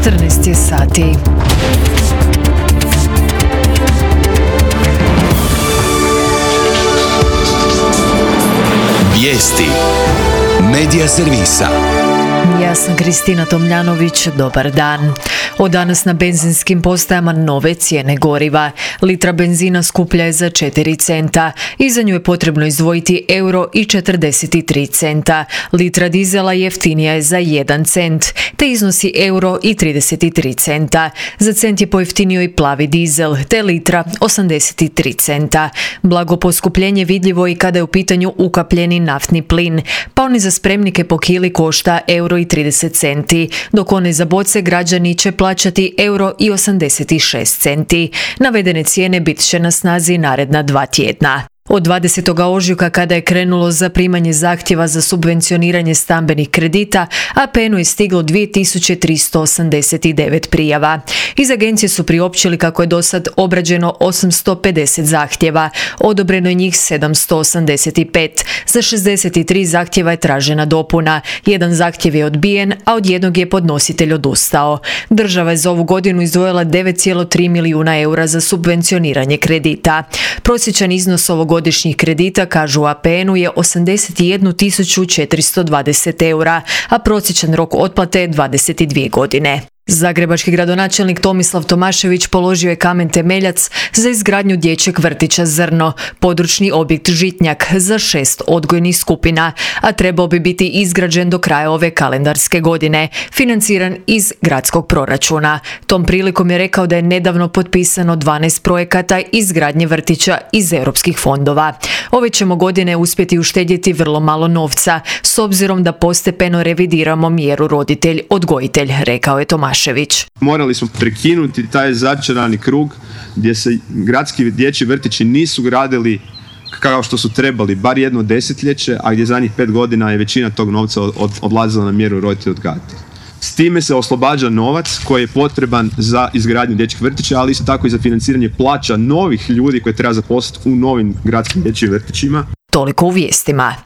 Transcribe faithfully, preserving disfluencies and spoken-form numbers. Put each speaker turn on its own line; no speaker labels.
četrnaest je sati.
Vijesti Medija servisa.
Ja sam Kristina Tomljanović, dobar dan. Od danas na benzinskim postajama nove cijene goriva. Litra benzina skuplja je za četiri centa i za nju je potrebno izdvojiti euro i četrdeset tri centa. Litra dizela jeftinija je za jedan cent, te iznosi euro i trideset tri centa. Za cent je pojeftinio i plavi dizel, te litra osamdeset tri centa. Blago poskupljenje vidljivo i kada je u pitanju ukapljeni naftni plin, pa oni za spremnike po kili košta euro i trideset centi, dok one za boce građani će plaćati euro i osamdeset šest centi. Navedene cijene bit će na snazi naredna dva tjedna. Od dvadesetog ožujka, kada je krenulo zaprimanje zahtjeva za subvencioniranje stambenih kredita, A P N-u je stiglo dvije tisuće tristo osamdeset devet prijava. Iz agencije su priopćili kako je dosad obrađeno osamsto pedeset zahtjeva, odobreno je njih sedamsto osamdeset pet, za šezdeset tri zahtjeva je tražena dopuna, jedan zahtjev je odbijen, a od jednog je podnositelj odustao. Država je za ovu godinu izdvojila devet zarez tri milijuna eura za subvencioniranje kredita. Prosječan iznos ovog godišnjih kredita, kažu u A P N-u, je osamdeset jednu tisuću četiristo dvadeset eura, a prosječan rok otplate je dvadeset dvije godine. Zagrebački gradonačelnik Tomislav Tomašević položio je kamen temeljac za izgradnju dječjeg vrtića Zrno, područni objekt Žitnjak za šest odgojnih skupina, a trebao bi biti izgrađen do kraja ove kalendarske godine, financiran iz gradskog proračuna. Tom prilikom je rekao da je nedavno potpisano dvanaest projekata izgradnje vrtića iz europskih fondova. Ove ćemo godine uspjeti uštedjeti vrlo malo novca, s obzirom da postepeno revidiramo mjeru roditelj-odgojitelj, rekao je Tomašević.
Morali smo prekinuti taj začarani krug gdje se gradski dječji vrtići nisu gradili kao što su trebali, bar jedno desetljeće, a gdje zadnjih pet godina je većina tog novca od, odlazila na mjeru roditelj-odgajatelj. S time se oslobađa novac koji je potreban za izgradnju dječjih vrtića, ali isto tako i za financiranje plaća novih ljudi koje treba zaposliti u novim gradskim dječjim vrtićima.
Toliko u vijestima.